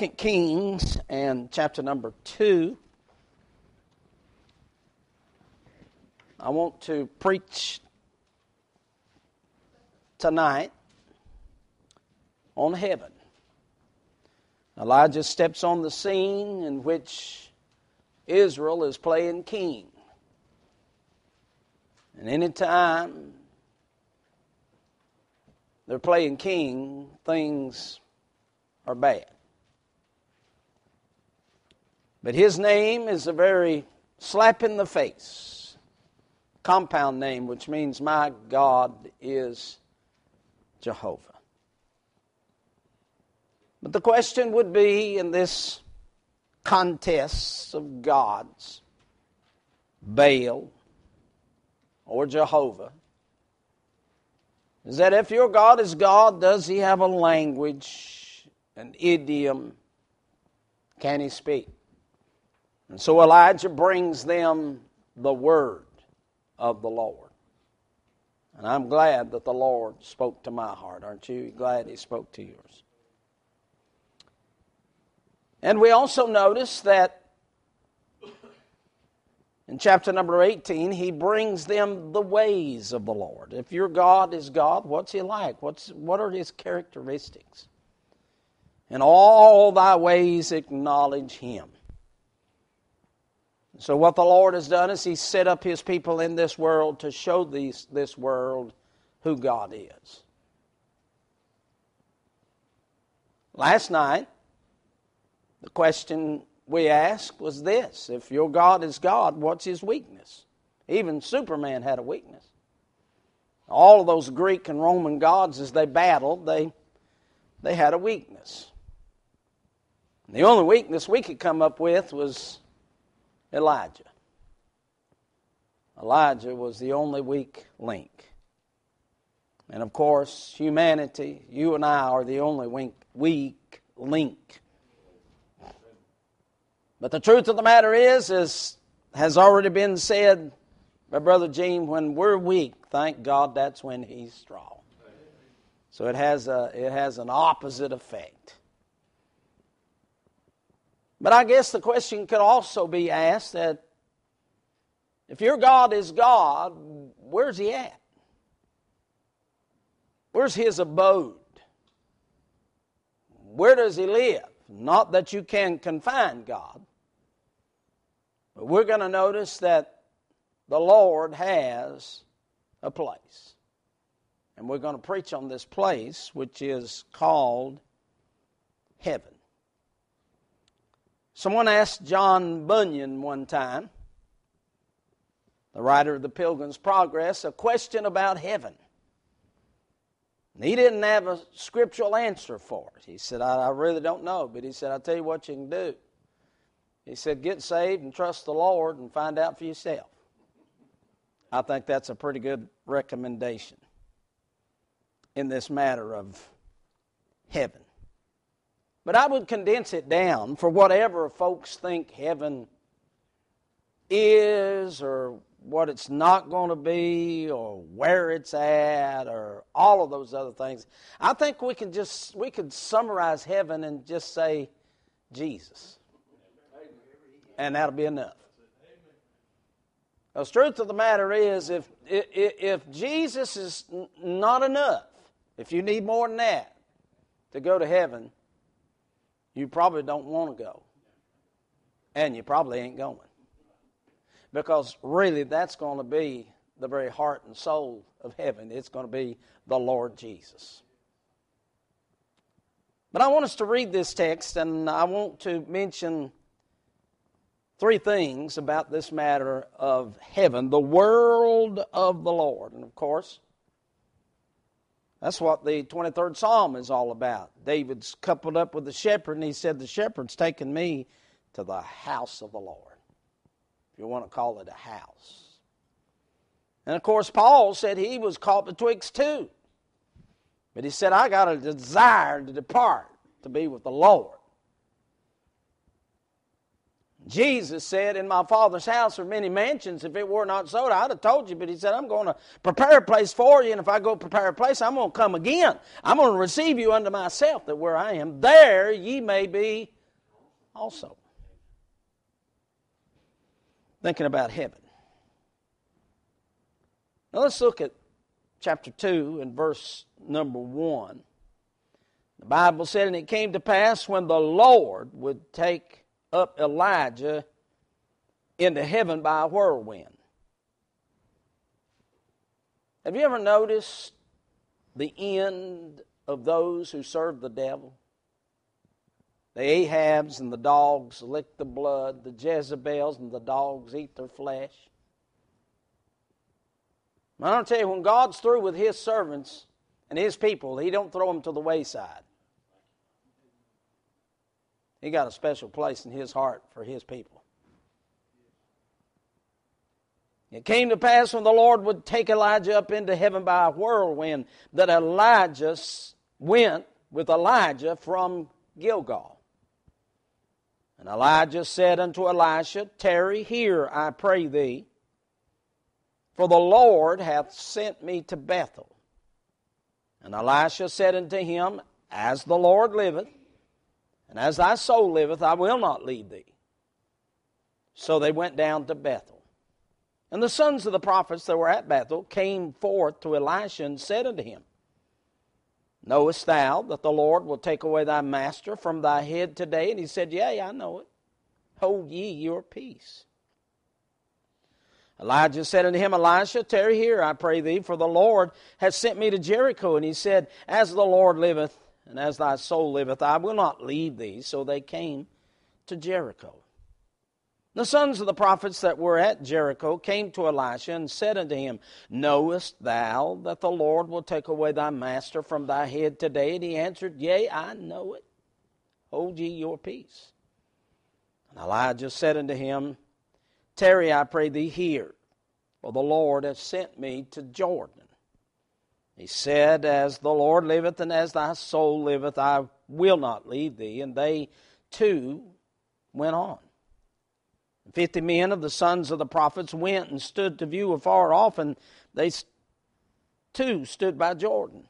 2 Kings and chapter number 2. I want to preach tonight on heaven. Elijah steps on the scene in which Israel is playing king. And any time they're playing king, things are bad. But his name is a very slap in the face compound name, which means my God is Jehovah. But the question would be, in this contest of gods, Baal or Jehovah, is that if your God is God, does he have a language, an idiom? Can he speak? And so Elijah brings them the word of the Lord. And I'm glad that the Lord spoke to my heart. Aren't you glad he spoke to yours? And we also notice that in chapter number 18, he brings them the ways of the Lord. If your God is God, what's he like? What are his characteristics? In all thy ways acknowledge him. So what the Lord has done is he set up his people in this world to show this world who God is. Last night, the question we asked was this: if your God is God, what's his weakness? Even Superman had a weakness. All of those Greek and Roman gods, as they battled, they had a weakness. And the only weakness we could come up with was Elijah. Elijah was the only weak link. And of course, humanity, you and I are the only weak link. But the truth of the matter is, has already been said by Brother Gene, when we're weak, thank God that's when he's strong. So it has an opposite effect. But I guess the question could also be asked that if your God is God, where's he at? Where's his abode? Where does he live? Not that you can confine God, but we're going to notice that the Lord has a place. And we're going to preach on this place, which is called heaven. Someone asked John Bunyan one time, the writer of the Pilgrim's Progress, a question about heaven. And he didn't have a scriptural answer for it. He said, I really don't know. But he said, I'll tell you what you can do. He said, get saved and trust the Lord and find out for yourself. I think that's a pretty good recommendation in this matter of heaven. But I would condense it down for whatever folks think heaven is, or what it's not going to be, or where it's at, or all of those other things. I think we could summarize heaven and just say Jesus. And that'll be enough. The truth of the matter is, if Jesus is not enough, if you need more than that to go to heaven, you probably don't want to go. And you probably ain't going. Because really that's going to be the very heart and soul of heaven. It's going to be the Lord Jesus. But I want us to read this text, and I want to mention three things about this matter of heaven, the world of the Lord. And of course, that's what the 23rd Psalm is all about. David's coupled up with the shepherd, and he said, the shepherd's taken me to the house of the Lord. If you want to call it a house. And of course, Paul said he was caught betwixt two. But he said, I got a desire to depart, to be with the Lord. Jesus said, in my Father's house are many mansions. If it were not so, I'd have told you. But he said, I'm going to prepare a place for you. And if I go prepare a place, I'm going to come again. I'm going to receive you unto myself, that where I am, there ye may be also. Thinking about heaven. Now let's look at chapter 2 and verse number 1. The Bible said, and it came to pass when the Lord would take up Elijah into heaven by a whirlwind. Have you ever noticed the end of those who serve the devil? The Ahabs and the dogs lick the blood. The Jezebels and the dogs eat their flesh. I don't tell you, when God's through with His servants and His people, He don't throw them to the wayside. He got a special place in His heart for His people. It came to pass when the Lord would take Elijah up into heaven by a whirlwind, that Elijah went with Elijah from Gilgal. And Elijah said unto Elisha, tarry here, I pray thee, for the Lord hath sent me to Bethel. And Elisha said unto him, as the Lord liveth, and as thy soul liveth, I will not leave thee. So they went down to Bethel. And the sons of the prophets that were at Bethel came forth to Elisha and said unto him, knowest thou that the Lord will take away thy master from thy head today? And he said, yea, I know it. Hold ye your peace. Elijah said unto him, Elisha, tarry here, I pray thee, for the Lord hath sent me to Jericho. And he said, as the Lord liveth, and as thy soul liveth, I will not leave thee. So they came to Jericho. The sons of the prophets that were at Jericho came to Elisha and said unto him, knowest thou that the Lord will take away thy master from thy head today? And he answered, yea, I know it. Hold ye your peace. And Elijah said unto him, tarry, I pray thee, here, for the Lord hath sent me to Jordan. He said, as the Lord liveth and as thy soul liveth, I will not leave thee. And they too went on. 50 men of the sons of the prophets went and stood to view afar off, and they too stood by Jordan.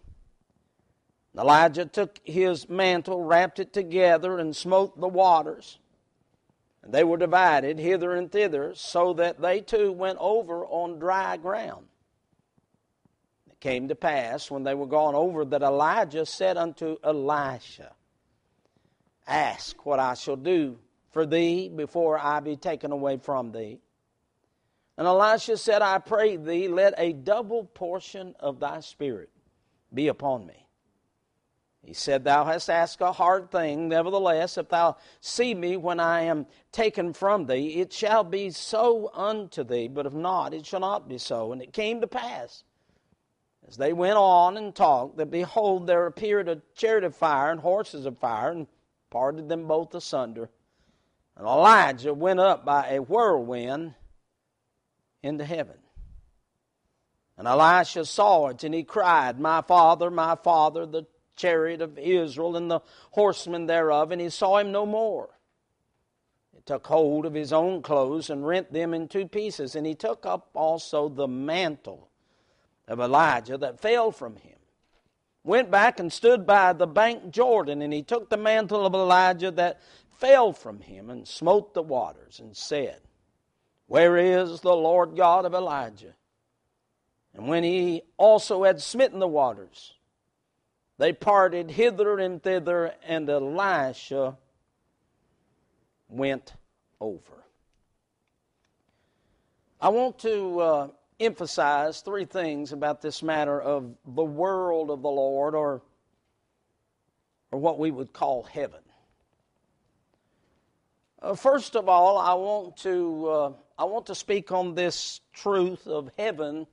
Elijah took his mantle, wrapped it together, and smote the waters. And they were divided hither and thither, so that they too went over on dry ground. It came to pass, when they were gone over, that Elijah said unto Elisha, ask what I shall do for thee before I be taken away from thee. And Elisha said, I pray thee, let a double portion of thy spirit be upon me. He said, thou hast asked a hard thing. Nevertheless, if thou see me when I am taken from thee, it shall be so unto thee. But if not, it shall not be so. And it came to pass, as they went on and talked, that behold, there appeared a chariot of fire and horses of fire, and parted them both asunder. And Elijah went up by a whirlwind into heaven. And Elisha saw it, and he cried, my father, the chariot of Israel and the horsemen thereof. And he saw him no more. He took hold of his own clothes and rent them in two pieces. And he took up also the mantle of Elijah that fell from him, went back and stood by the bank Jordan. And he took the mantle of Elijah that fell from him and smote the waters and said, where is the Lord God of Elijah? And when he also had smitten the waters, they parted hither and thither, and Elisha went over. I want to emphasize three things about this matter of the world of the Lord, or what we would call heaven. First of all, I want to speak on this truth of heaven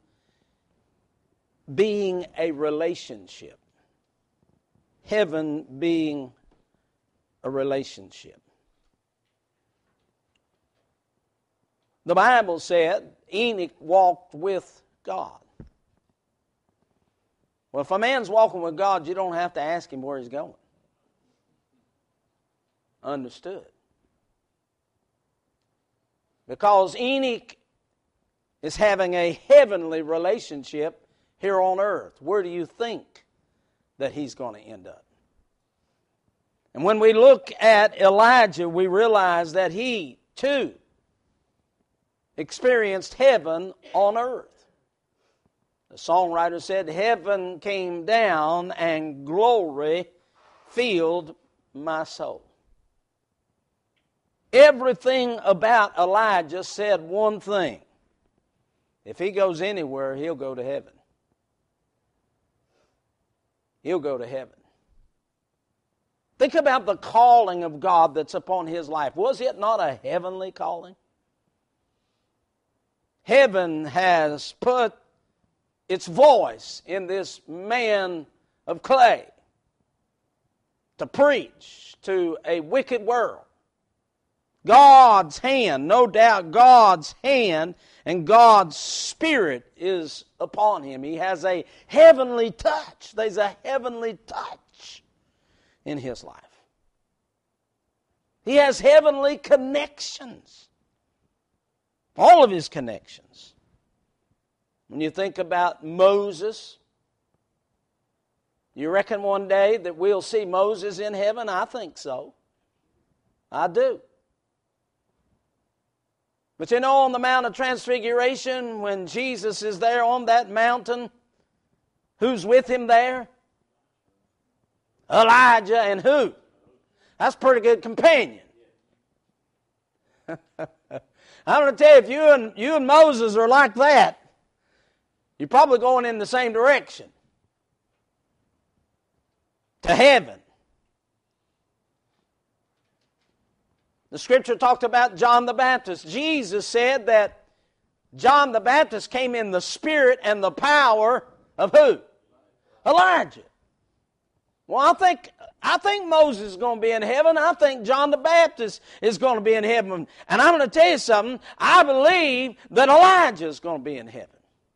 being a relationship. Heaven being a relationship. The Bible said Enoch walked with God. Well, if a man's walking with God, you don't have to ask him where he's going. Understood. Because Enoch is having a heavenly relationship here on earth. Where do you think that he's going to end up? And when we look at Elijah, we realize that he, too, experienced heaven on earth. The songwriter said, heaven came down and glory filled my soul. Everything about Elijah said one thing. If he goes anywhere, he'll go to heaven. He'll go to heaven. Think about the calling of God that's upon his life. Was it not a heavenly calling? Heaven has put its voice in this man of clay to preach to a wicked world. God's hand, no doubt God's hand and God's Spirit is upon him. He has a heavenly touch. There's a heavenly touch in his life. He has heavenly connections. All of his connections. When you think about Moses, you reckon one day that we'll see Moses in heaven? I think so. I do. But you know, on the Mount of Transfiguration, when Jesus is there on that mountain, who's with him there? Elijah and who? That's a pretty good companion. I'm going to tell you, if you and Moses are like that, you're probably going in the same direction. To heaven. The Scripture talked about John the Baptist. Jesus said that John the Baptist came in the spirit and the power of who? Elijah. Well, I think Moses is going to be in heaven. I think John the Baptist is going to be in heaven. And I'm going to tell you something. I believe that Elijah is going to be in heaven.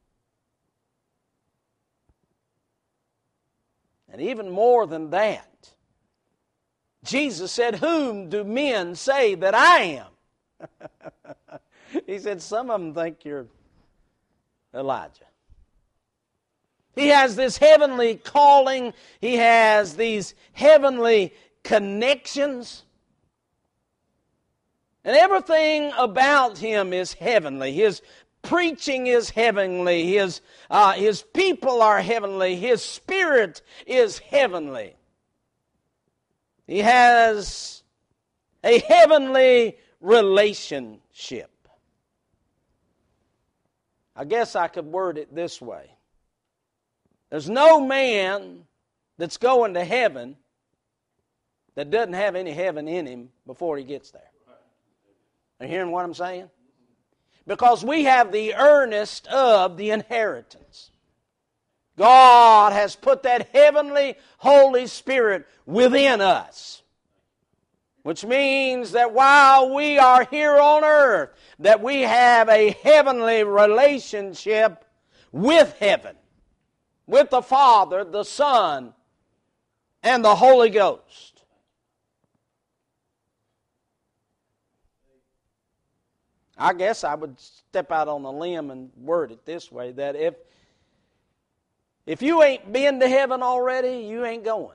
And even more than that, Jesus said, whom do men say that I am? He said, some of them think you're Elijah. He has this heavenly calling. He has these heavenly connections. And everything about him is heavenly. His preaching is heavenly. His people are heavenly. His spirit is heavenly. He has a heavenly relationship. I guess I could word it this way. There's no man that's going to heaven that doesn't have any heaven in him before he gets there. Are you hearing what I'm saying? Because we have the earnest of the inheritance. God has put that heavenly Holy Spirit within us. Which means that while we are here on earth, that we have a heavenly relationship with heaven. With the Father, the Son, and the Holy Ghost. I guess I would step out on a limb and word it this way, that if you ain't been to heaven already, you ain't going.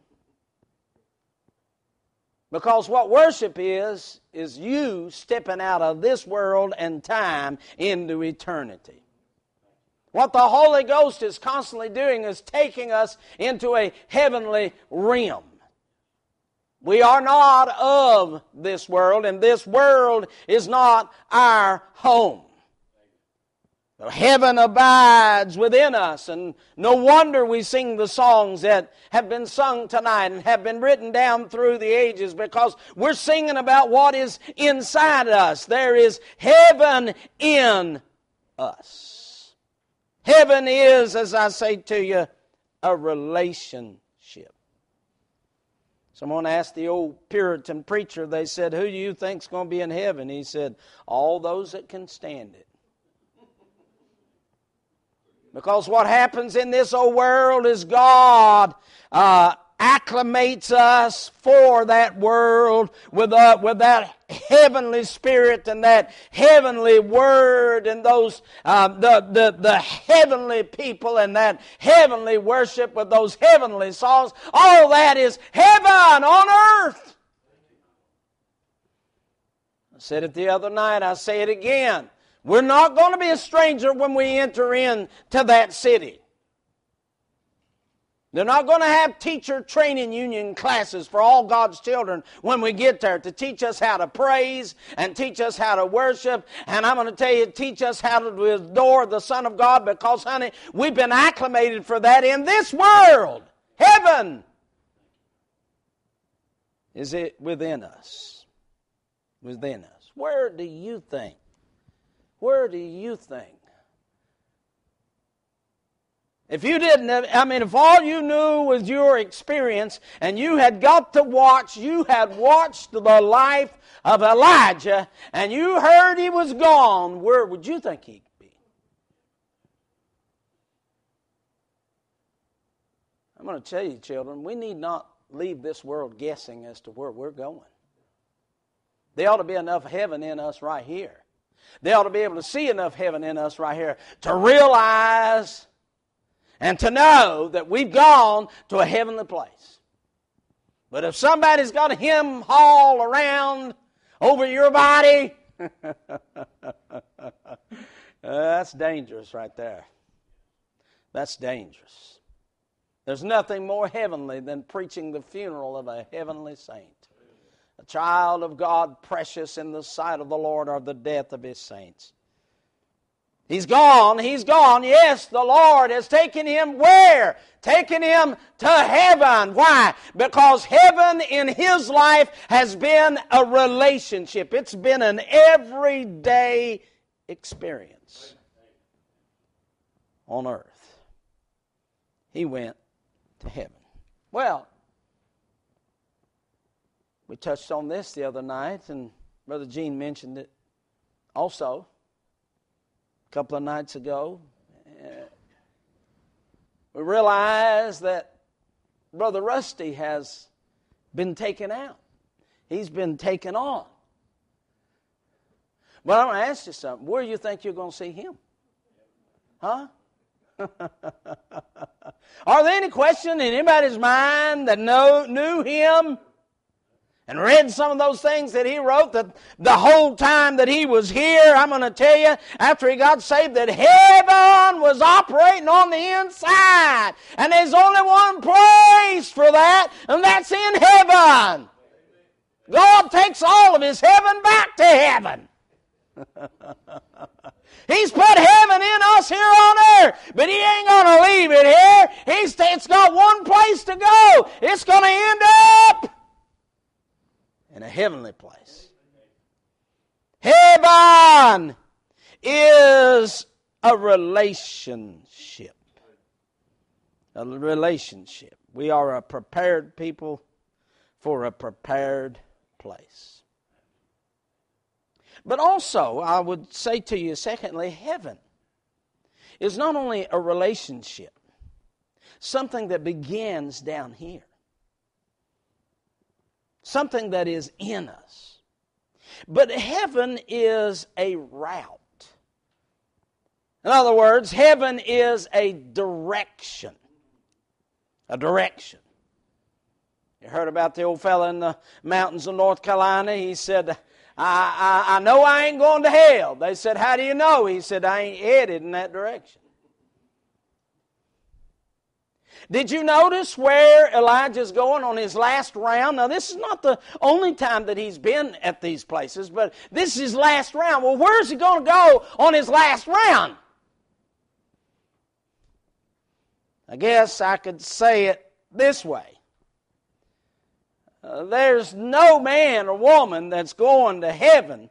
Because what worship is you stepping out of this world and time into eternity. What the Holy Ghost is constantly doing is taking us into a heavenly realm. We are not of this world, and this world is not our home. Heaven abides within us, and no wonder we sing the songs that have been sung tonight and have been written down through the ages, because we're singing about what is inside us. There is heaven in us. Heaven is, as I say to you, a relationship. Someone asked the old Puritan preacher, they said, who do you think's going to be in heaven? He said, all those that can stand it. Because what happens in this old world is God acclimates us for that world with that heavenly spirit and that heavenly word and those the heavenly people and that heavenly worship with those heavenly songs. All that is heaven on earth. I said it the other night. I say it again. We're not going to be a stranger when we enter into that city. They're not going to have teacher training union classes for all God's children when we get there to teach us how to praise and teach us how to worship. And I'm going to tell you, teach us how to adore the Son of God because, honey, we've been acclimated for that in this world. Heaven is it within us. Within us. Where do you think? Where do you think? If you didn't, if all you knew was your experience and you had got to watch, you had watched the life of Elijah and you heard he was gone, where would you think he'd be? I'm going to tell you, children, we need not leave this world guessing as to where we're going. There ought to be enough heaven in us right here. They ought to be able to see enough heaven in us right here to realize and to know that we've gone to a heavenly place. But if somebody's got a hymn hall around over your body, that's dangerous right there. That's dangerous. There's nothing more heavenly than preaching the funeral of a heavenly saint. A child of God, precious in the sight of the Lord, are the death of His saints. He's gone. He's gone. Yes, the Lord has taken him where? Taken him to heaven. Why? Because heaven in his life has been a relationship. It's been an everyday experience on earth. He went to heaven. Well, we touched on this the other night, and Brother Gene mentioned it also a couple of nights ago. We realized that Brother Rusty has been taken out. He's been taken on. But I want to ask you something. Where do you think you're going to see him? Huh? Are there any question in anybody's mind that knew him and read some of those things that he wrote that the whole time that he was here? I'm going to tell you, after he got saved, that heaven was operating on the inside. And there's only one place for that, and that's in heaven. God takes all of his heaven back to heaven. He's put heaven in us here on earth, but he ain't going to leave it here. It's got one place to go. It's going to end up in a heavenly place. Heaven is a relationship. A relationship. We are a prepared people for a prepared place. But also, I would say to you, secondly, heaven is not only a relationship, something that begins down here, something that is in us. But heaven is a route. In other words, heaven is a direction. A direction. You heard about the old fella in the mountains of North Carolina? He said, I know I ain't going to hell. They said, how do you know? He said, I ain't headed in that direction. Did you notice where Elijah's going on his last round? Now, this is not the only time that he's been at these places, but this is his last round. Well, where's he going to go on his last round? I guess I could say it this way. There's no man or woman that's going to heaven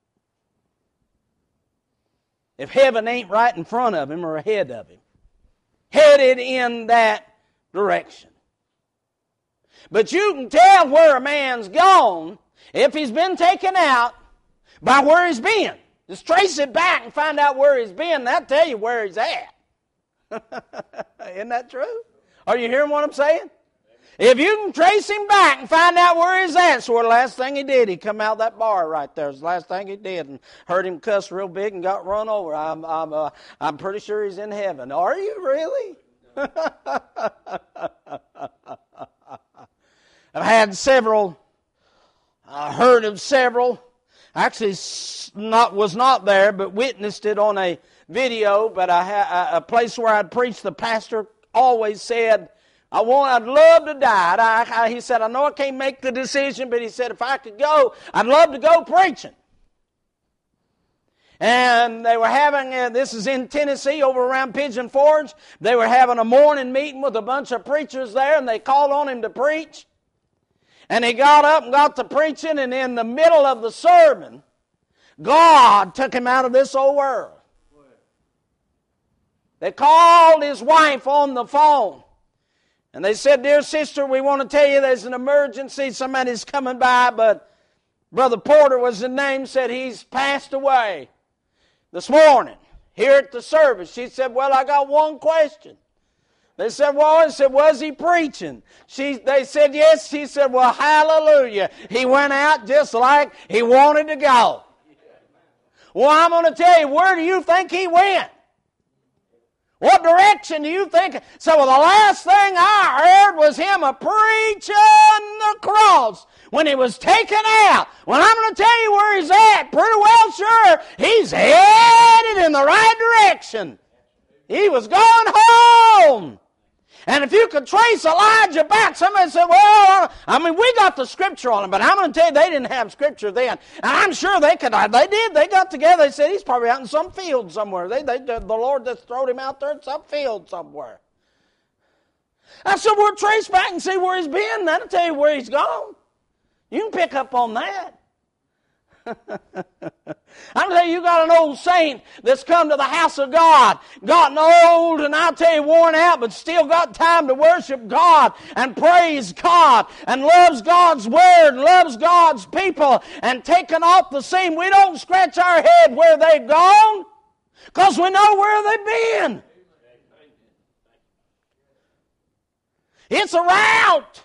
if heaven ain't right in front of him or ahead of him, headed in that direction. But you can tell where a man's gone if he's been taken out by where he's been. Just trace it back and find out where he's been, and that'll tell you where he's at. Isn't that true? Are you hearing what I'm saying? If you can trace him back and find out where he's at, so the last thing he did, he come out of that bar right there. It's the last thing he did, and heard him cuss real big and got run over. I'm pretty sure he's in heaven. Are you really? I've had several. I heard of several. Actually, was not there, but witnessed it on a video. But a place where I'd preached, the pastor always said, I'd love to die. He said, I know I can't make the decision, but he said, if I could go, I'd love to go preaching. And they were having, this is in Tennessee, over around Pigeon Forge, they were having a morning meeting with a bunch of preachers there, and they called on him to preach. And he got up and got to preaching, and in the middle of the sermon, God took him out of this old world. They called his wife on the phone. And they said, dear sister, we want to tell you there's an emergency. Somebody's coming by, but Brother Porter was the name, said he's passed away this morning here at the service. She said, well, I got one question. They said, well, he said, was he preaching? They said, yes. She said, well, hallelujah. He went out just like he wanted to go. Well, I'm going to tell you, where do you think he went? What direction do you think? So the last thing I heard was him preaching the cross when he was taken out. Well, I'm going to tell you where he's at. Pretty well sure he's headed in the right direction. He was going home. And if you could trace Elijah back, somebody said, well, we got the scripture on him, but I'm going to tell you, they didn't have scripture then. And I'm sure they could. They did. They got together. They said, he's probably out in some field somewhere. The Lord just throwed him out there in some field somewhere. I said, we'll trace back and see where he's been. That'll tell you where he's gone. You can pick up on that. I'm telling you, you got an old saint that's come to the house of God, gotten old, and I'll tell you, worn out, but still got time to worship God and praise God and loves God's word and loves God's people and taken off the seam. We don't scratch our head where they've gone because we know where they've been. It's a route.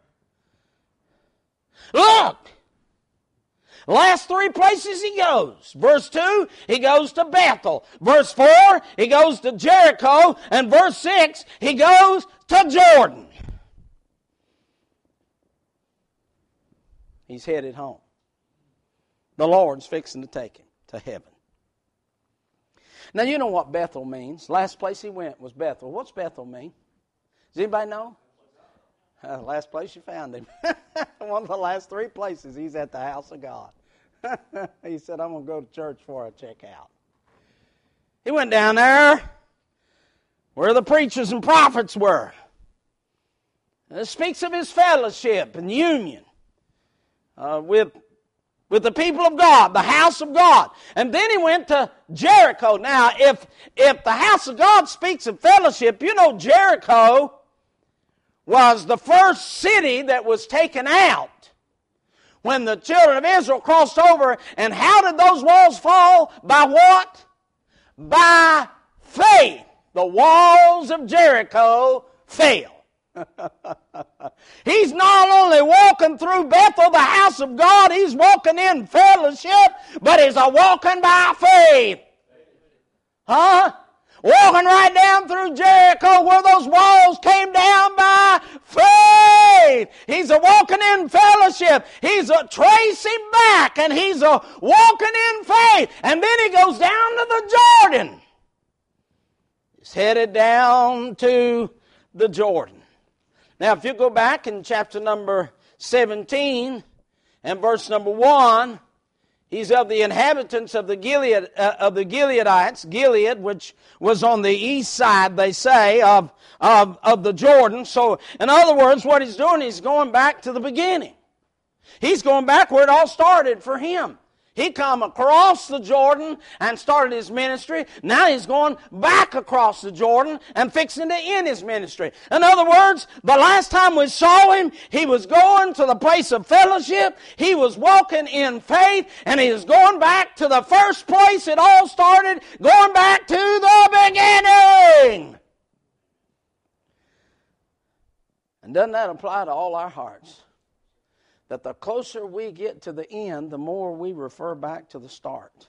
Look. Last three places he goes. Verse 2, he goes to Bethel. Verse 4, he goes to Jericho. And verse 6, he goes to Jordan. He's headed home. The Lord's fixing to take him to heaven. Now, you know what Bethel means. Last place he went was Bethel. What's Bethel mean? Does anybody know? Last place you found him. One of the last three places he's at the house of God. He said, I'm going to go to church before I check out. He went down there where the preachers and prophets were. And it speaks of his fellowship and union with the people of God, the house of God. And then he went to Jericho. Now, if the house of God speaks of fellowship, you know Jericho was the first city that was taken out when the children of Israel crossed over. And how did those walls fall? By what? By faith. The walls of Jericho fell. He's not only walking through Bethel, the house of God, he's walking in fellowship, but he's a walking by faith. Huh? Walking right down through Jericho where those walls came down by faith. He's a walking in fellowship. He's a tracing back and he's a walking in faith. And then he goes down to the Jordan. He's headed down to the Jordan. Now if you go back in chapter number 17 and verse number 1, he's of the inhabitants of the Gileadites, Gilead, which was on the east side, they say, of the Jordan. So, in other words, what he's doing, he's going back to the beginning. He's going back where it all started for him. He come across the Jordan and started his ministry. Now he's going back across the Jordan and fixing to end his ministry. In other words, the last time we saw him, he was going to the place of fellowship. He was walking in faith, and he is going back to the first place it all started, going back to the beginning. And doesn't that apply to all our hearts? That the closer we get to the end, the more we refer back to the start.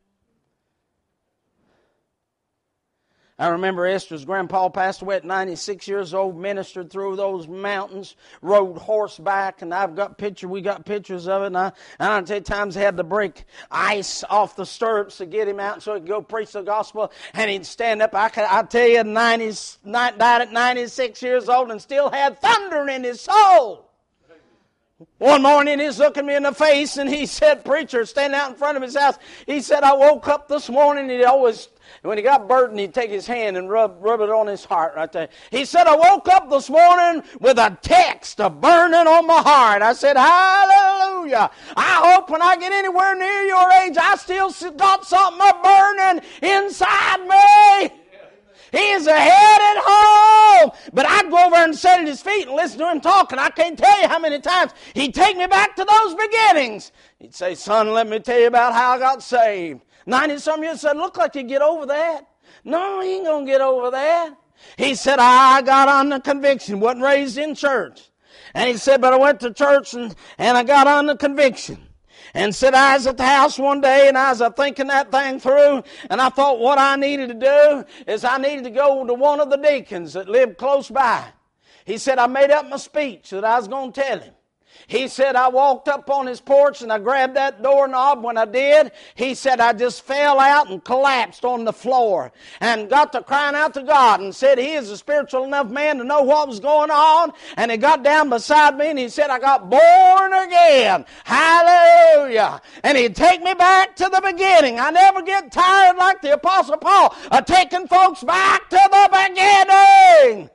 I remember Esther's grandpa passed away at 96 years old, ministered through those mountains, rode horseback, and we got pictures of it, and I don't tell you, times they had to break ice off the stirrups to get him out so he could go preach the gospel, and he'd stand up. I tell you, died at 96 years old and still had thunder in his soul. One morning he's looking me in the face and he said, preacher, standing out in front of his house, he said, I woke up this morning, and he always, when he got burdened, he'd take his hand and rub it on his heart right there. He said, I woke up this morning with a text of burning on my heart. I said, hallelujah. I hope when I get anywhere near your age, I still got something of burning inside me. He's headed home. But I'd go over and sit at his feet and listen to him talk, and I can't tell you how many times he'd take me back to those beginnings. He'd say, son, let me tell you about how I got saved. 90-some years said, look like you get over that. No, he ain't going to get over that. He said, I got on the conviction, wasn't raised in church. And he said, but I went to church and I got on the conviction. And said, I was at the house one day and I was thinking that thing through, and I thought what I needed to do is I needed to go to one of the deacons that lived close by. He said, I made up my speech that I was going to tell him. He said, I walked up on his porch and I grabbed that doorknob. When I did, he said, I just fell out and collapsed on the floor and got to crying out to God and said, he is a spiritual enough man to know what was going on. And he got down beside me and he said, I got born again. Hallelujah. And he'd take me back to the beginning. I never get tired, like the Apostle Paul, of taking folks back to the beginning.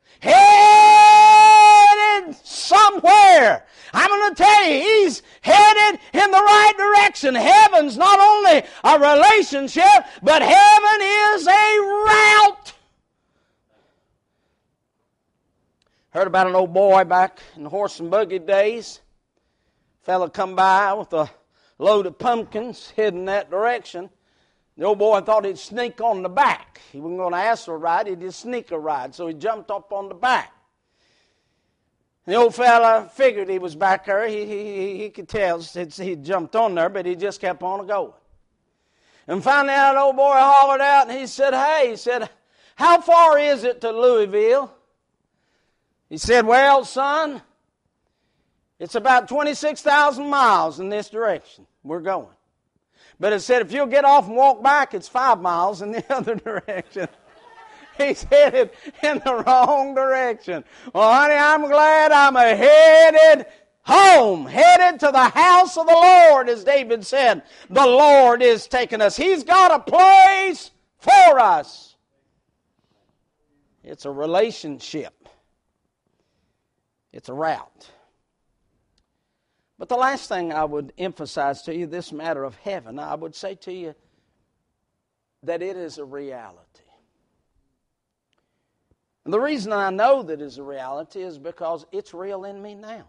Headed somewhere. I'm going to tell you, he's headed in the right direction. Heaven's not only a relationship, but heaven is a route. Heard about an old boy back in the horse and buggy days. Fella come by with a load of pumpkins heading that direction. The old boy thought he'd sneak on the back. He wasn't going to ask for a ride, he'd just sneak a ride. So he jumped up on the back. The old fella figured he was back there. He could tell he jumped on there, but he just kept on going. And finally, that old boy hollered out, and he said, hey, how far is it to Louisville? He said, well, son, it's about 26,000 miles in this direction. We're going. But it said, if you'll get off and walk back, it's 5 miles in the other direction. He's headed in the wrong direction. Well, honey, I'm glad I'm headed home, headed to the house of the Lord, as David said. The Lord is taking us. He's got a place for us. It's a relationship. It's a route. But the last thing I would emphasize to you, this matter of heaven, I would say to you that it is a reality. And the reason I know that it's a reality is because it's real in me now.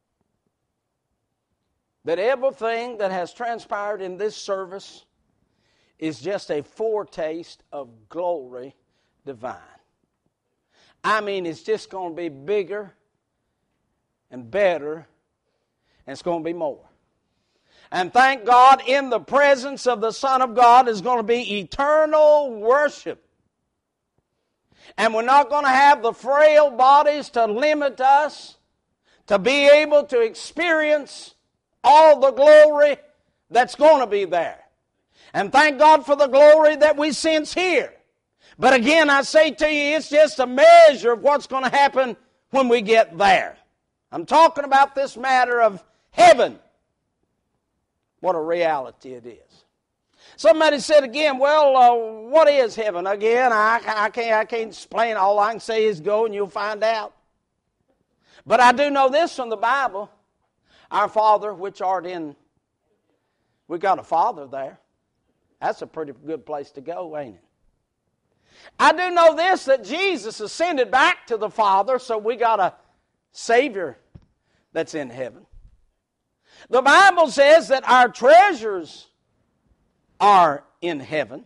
That everything that has transpired in this service is just a foretaste of glory divine. I mean, it's just going to be bigger and better, and it's going to be more. And thank God, in the presence of the Son of God is going to be eternal worship. And we're not going to have the frail bodies to limit us to be able to experience all the glory that's going to be there. And thank God for the glory that we sense here. But again, I say to you, it's just a measure of what's going to happen when we get there. I'm talking about this matter of heaven. What a reality it is. Somebody said again, well, what is heaven? Again, I can't explain. All I can say is go and you'll find out. But I do know this from the Bible. Our Father, which art in... We got a Father there. That's a pretty good place to go, ain't it? I do know this, that Jesus ascended back to the Father, so we got a Savior that's in heaven. The Bible says that our treasures are in heaven.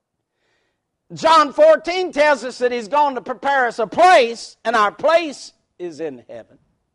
John 14 tells us that He's gone to prepare us a place, and our place is in heaven.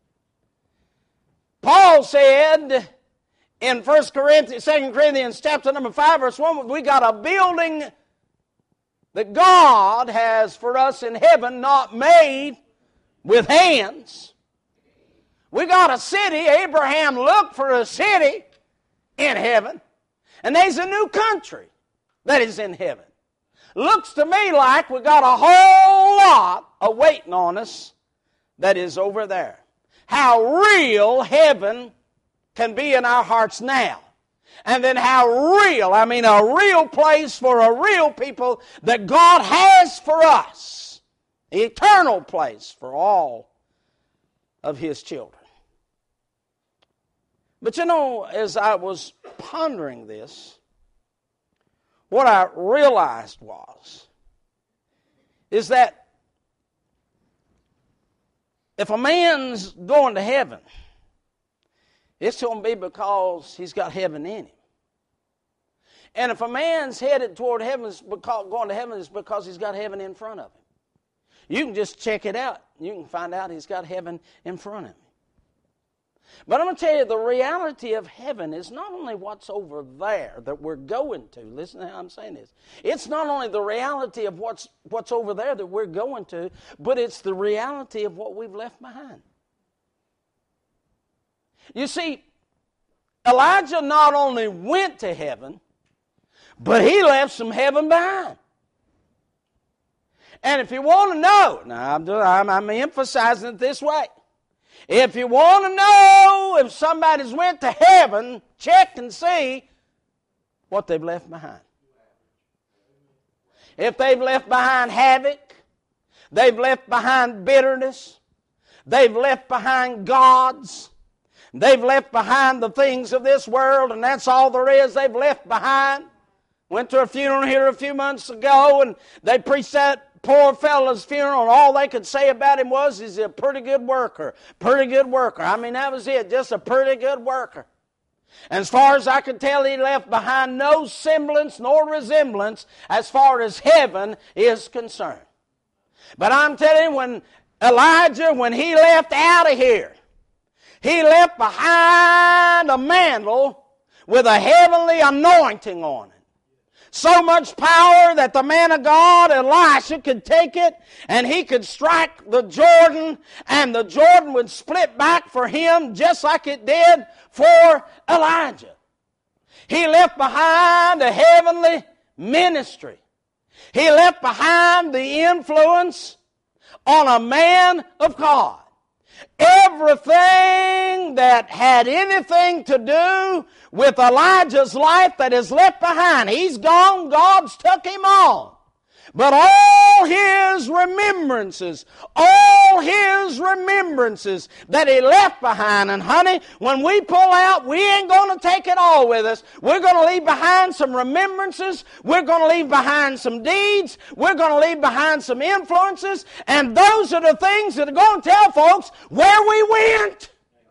Paul said in 2 Corinthians chapter number 5, verse 1, we got a building that God has for us in heaven, not made with hands. We got a city. Abraham looked for a city in heaven. And there's a new country that is in heaven. Looks to me like we got a whole lot awaiting on us that is over there. How real heaven can be in our hearts now. And then how real, a real place for a real people that God has for us. The eternal place for all of His children. But as I was pondering this, what I realized is that if a man's going to heaven, it's going to be because he's got heaven in him. And if a man's headed toward heaven, going to heaven, it's because he's got heaven in front of him. You can just check it out. You can find out he's got heaven in front of him. But I'm going to tell you, the reality of heaven is not only what's over there that we're going to. Listen to how I'm saying this. It's not only the reality of what's over there that we're going to, but it's the reality of what we've left behind. You see, Elijah not only went to heaven, but he left some heaven behind. And if you want to know, now I'm emphasizing it this way. If you want to know if somebody's went to heaven, check and see what they've left behind. If they've left behind havoc, they've left behind bitterness, they've left behind gods, they've left behind the things of this world, and that's all there is they've left behind. Went to a funeral here a few months ago, and they preached that poor fellow's funeral, and all they could say about him was he's a pretty good worker. Pretty good worker. That was it. Just a pretty good worker. And as far as I could tell, he left behind no semblance nor resemblance as far as heaven is concerned. But I'm telling you, when Elijah, when he left out of here, he left behind a mantle with a heavenly anointing on it. So much power that the man of God, Elisha, could take it and he could strike the Jordan, and the Jordan would split back for him just like it did for Elijah. He left behind a heavenly ministry. He left behind the influence on a man of God. Everything that had anything to do with Elijah's life that is left behind, he's gone, God's took him on. But all his remembrances that he left behind, and honey, when we pull out, we ain't going to take it all with us. We're going to leave behind some remembrances. We're going to leave behind some deeds. We're going to leave behind some influences. And those are the things that are going to tell folks where we went.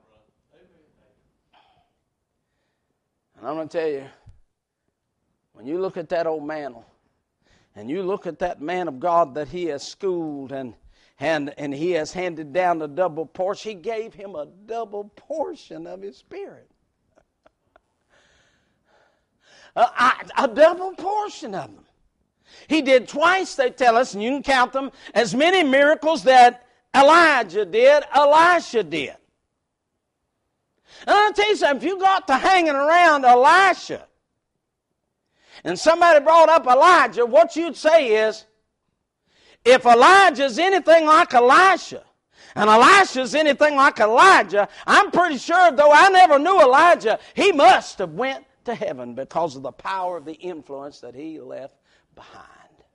And I'm going to tell you, when you look at that old mantle, and you look at that man of God that he has schooled and he has handed down a double portion. He gave him a double portion of his Spirit. A double portion of them. He did twice, they tell us, and you can count them, as many miracles that Elijah did, Elisha did. And I'll tell you something, if you got to hanging around Elisha, and somebody brought up Elijah, what you'd say is, if Elijah's anything like Elisha, and Elisha's anything like Elijah, I'm pretty sure, though I never knew Elijah, he must have went to heaven because of the power of the influence that he left behind.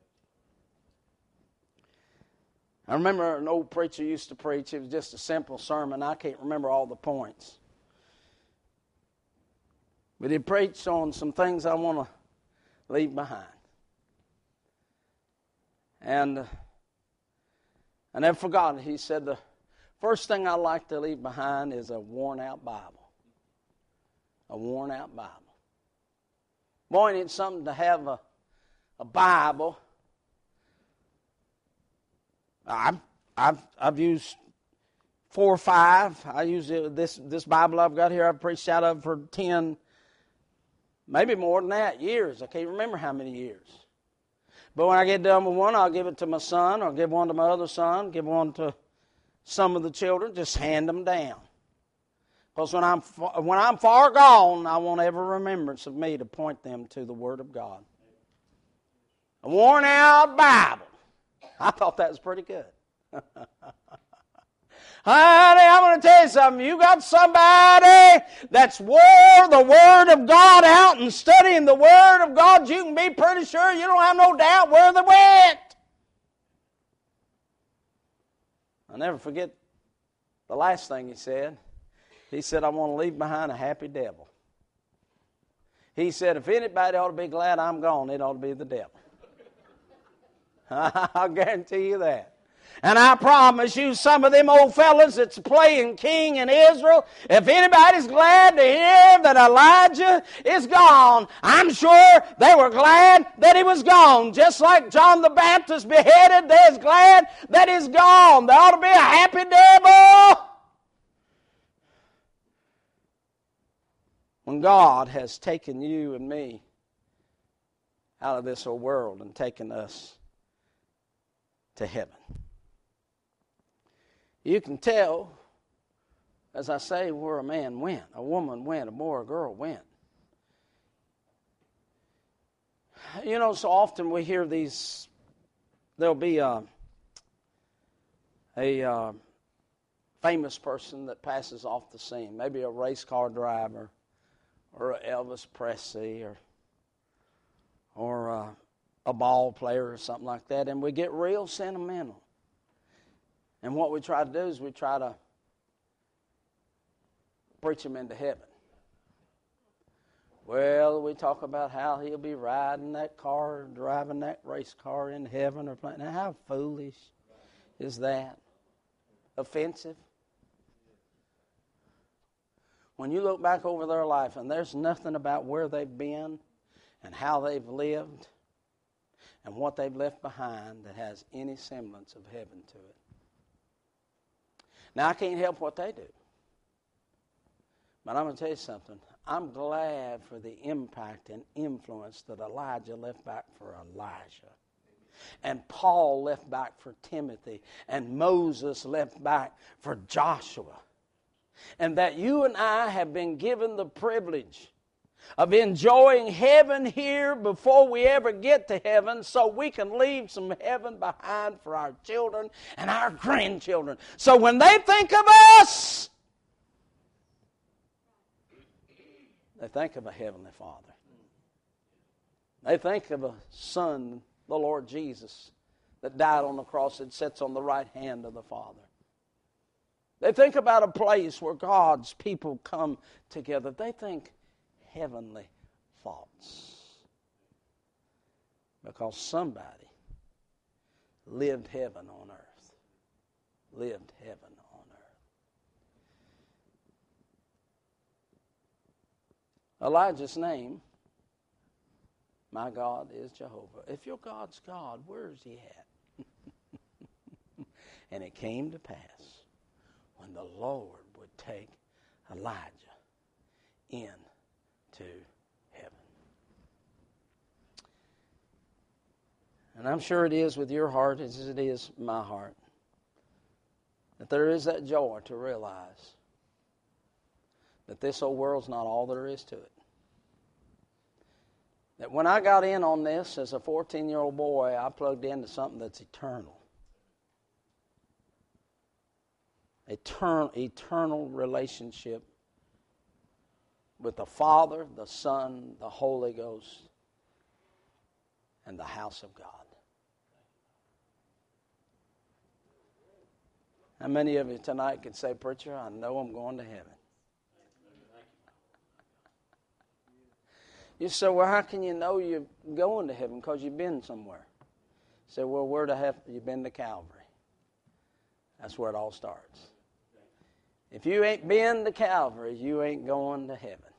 I remember an old preacher used to preach. It was just a simple sermon. I can't remember all the points. But he preached on some things I want to leave behind. And I never forgot it. He said, the first thing I like to leave behind is a worn-out Bible. A worn-out Bible. Boy, it's something to have a Bible. I've used 4 or 5. I usually, this Bible I've got here, I've preached out of for 10, maybe more than that, years. I can't remember how many years. But when I get done with one, I'll give it to my son, or give one to my other son, give one to some of the children, just hand them down. Because when I'm far gone, I want every remembrance of me to point them to the Word of God. A worn out Bible. I thought that was pretty good. Honey, I'm going to tell you something. You got somebody that's wore the Word of God out and studying the Word of God, you can be pretty sure you don't have no doubt where they went. I'll never forget the last thing he said. He said, I want to leave behind a happy devil. He said, if anybody ought to be glad I'm gone, it ought to be the devil. I'll guarantee you that. And I promise you, some of them old fellas that's playing king in Israel, if anybody's glad to hear that Elijah is gone, I'm sure they were glad that he was gone. Just like John the Baptist beheaded, they're glad that he's gone. There ought to be a happy devil. When God has taken you and me out of this old world and taken us to heaven. You can tell, as I say, where a man went, a woman went, a boy or girl went. You know, so often we hear these, there'll be a famous person that passes off the scene, maybe a race car driver or a Elvis Presley or a ball player or something like that, and we get real sentimental. And what we try to do is we try to preach him into heaven. Well, we talk about how he'll be riding that car, driving that race car in heaven or playing. Now, how foolish is that? Offensive? When you look back over their life and there's nothing about where they've been and how they've lived and what they've left behind that has any semblance of heaven to it. Now, I can't help what they do. But I'm going to tell you something. I'm glad for the impact and influence that Elijah left back for Elijah. And Paul left back for Timothy. And Moses left back for Joshua. And that you and I have been given the privilege of enjoying heaven here before we ever get to heaven, so we can leave some heaven behind for our children and our grandchildren. So when they think of us, they think of a heavenly Father. They think of a Son, the Lord Jesus, that died on the cross and sits on the right hand of the Father. They think about a place where God's people come together. They think heavenly thoughts. Because somebody lived heaven on earth. Lived heaven on earth. Elijah's name, my God, is Jehovah. If your God's God, where is he at? And it came to pass when the Lord would take Elijah into heaven. And I'm sure it is with your heart as it is my heart, that there is that joy to realize that this old world's not all there is to it. That when I got in on this as a 14-year-old boy, I plugged into something that's eternal. Eternal relationship with the Father, the Son, the Holy Ghost, and the house of God. How many of you tonight can say, preacher, I know I'm going to heaven? You say, well, how can you know you're going to heaven? Because you've been somewhere. You say, well, where the heck have you been? To Calvary. That's where it all starts. If you ain't been to Calvary, you ain't going to heaven.